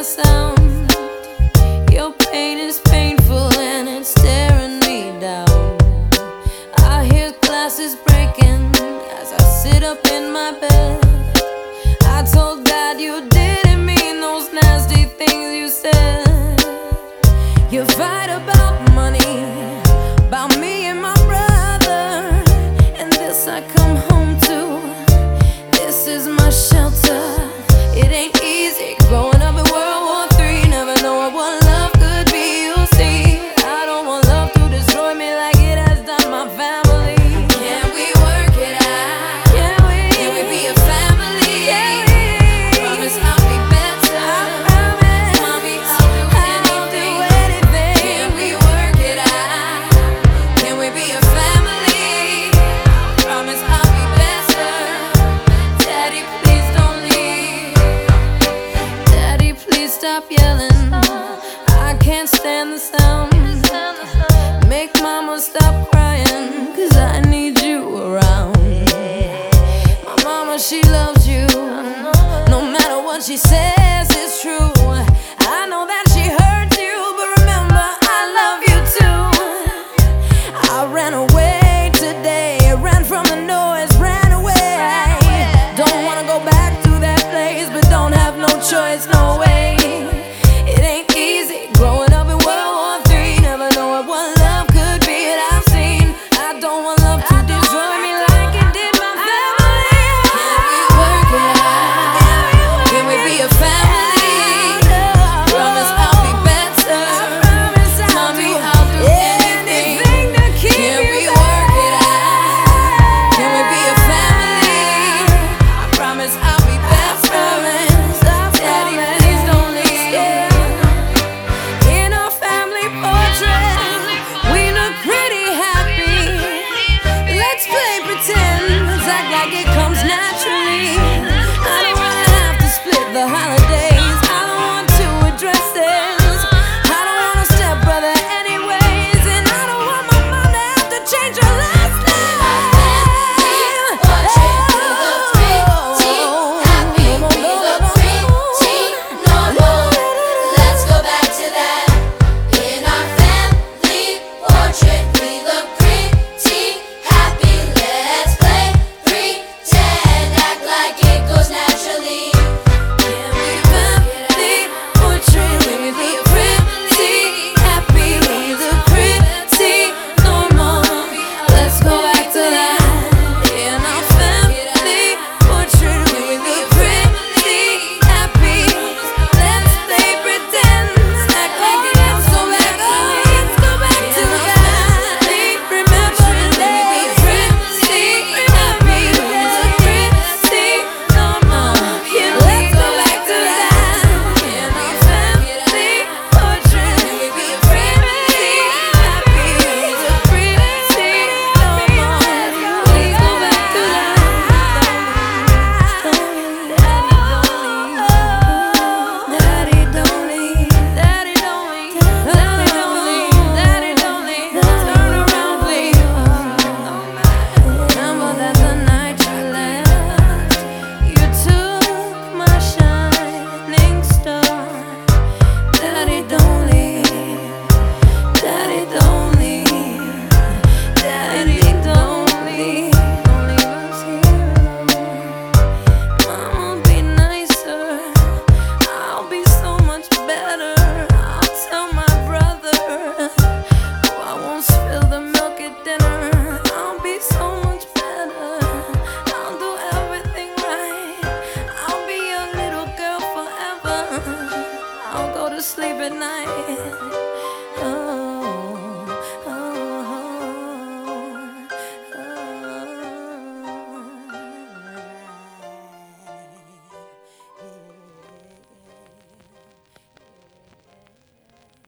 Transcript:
sound. Your pain is painful and it's tearing me down. I hear glasses breaking as I sit up in my bed. I told God you didn't mean those nasty things you said. You fight about money, about me and my brother, and this I come home to. This is my shelter. It ain't easy growing up in World War III, never knowing what love could be. You see, I don't want love to destroy me like it has done my family. Can we work it out? Can we be a family? Promise I'll be better. I promise. Mommy, I'll do anything. Can we work it out? Can we be a family? Promise I'll be better. Daddy, please don't leave. Daddy, please stop yelling. I can't stand the sound. Make mama stop crying, 'cause I need you around. My mama, she loves you, no matter what she says.